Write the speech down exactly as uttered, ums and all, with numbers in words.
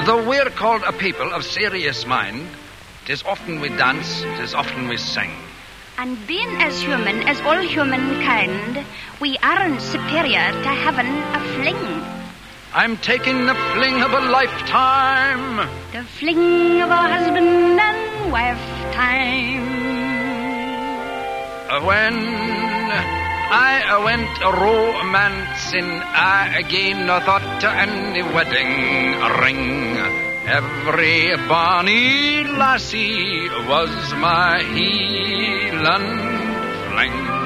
Though we're called a people of serious mind, 'tis often we dance, 'tis often we sing. And being as human as all humankind, we aren't superior to having a fling. I'm taking the fling of a lifetime. The fling of a husband and wife time. When I went romancing, I gave no thought to any wedding ring. Every bonny lassie was my heel and fling.